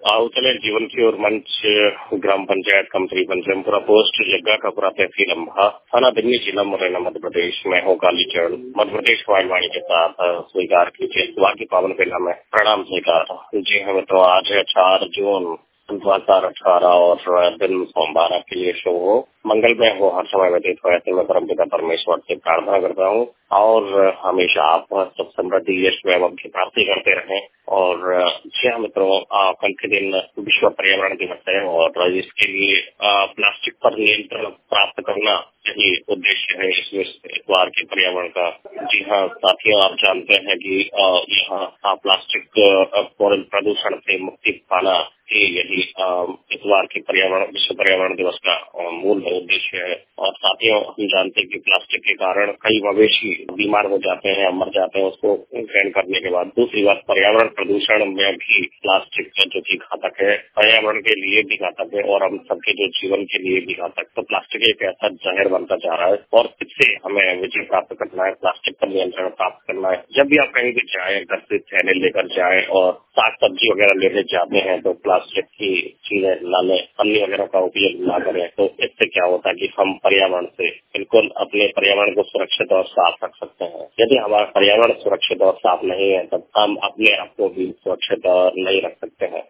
आवतले जीवन की ओर मंच ग्राम पंचायत कंपनी पंचमपुरा पोस्ट जग्गा कपुरा तहसील अम्बा थाना दिल्ली जिला मुरैना मध्य प्रदेश में हो कालीचरण मध्य प्रदेश वायुवाणी के साथ स्वीकार कीजिए सुबह की पावन बेला में प्रणाम स्वीकार। जी हाँ तो आज है 4 जून 2018 और दिन सोमवार के लिए शुभ हो, मंगलमय हो, हर समय व्यतीत हो, ऐसे में परमपिता परमेश्वर से प्रार्थना करता हूँ और हमेशा आप सुख समृद्धि यश वैभव की प्राप्ति करते रहें। और जी हाँ मित्रों, कल के दिन विश्व पर्यावरण दिवस है और इसके लिए प्लास्टिक पर नियंत्रण प्राप्त करना यही उद्देश्य है इस बार के पर्यावरण का। जी हाँ साथियों, आप जानते हैं कि यहाँ प्लास्टिक प्रदूषण से मुक्ति पाना यही इस बार के विश्व पर्यावरण दिवस का मूल उद्देश्य है। और साथियों, हम जानते हैं कि प्लास्टिक के कारण कई मवेशी बीमार हो जाते हैं, मर जाते हैं उसको ग्रहण करने के बाद। दूसरी बात, पर्यावरण प्रदूषण में भी प्लास्टिक जो कि घातक है, पर्यावरण के लिए भी घातक है और हम सबके जो जीवन के लिए भी घातक। तो प्लास्टिक एक ऐसा जहर बनता जा रहा है और इससे हमें विजय प्राप्त करना है, प्लास्टिक पर नियंत्रण प्राप्त करना है। जब भी आप कहीं भी जाए, घर से थैले लेकर जाए और साग सब्जी वगैरह लेने जाते हैं तो प्लास्टिक की चीजें लाने, पन्नी वगैरह का उपयोग ना करें। तो इससे क्या होता है कि हम पर्यावरण से बिल्कुल अपने पर्यावरण को सुरक्षित और साफ रख सकते हैं। यदि हमारा पर्यावरण सुरक्षित और साफ नहीं है तब हम अपने आप को भी सुरक्षित नहीं रख सकते हैं।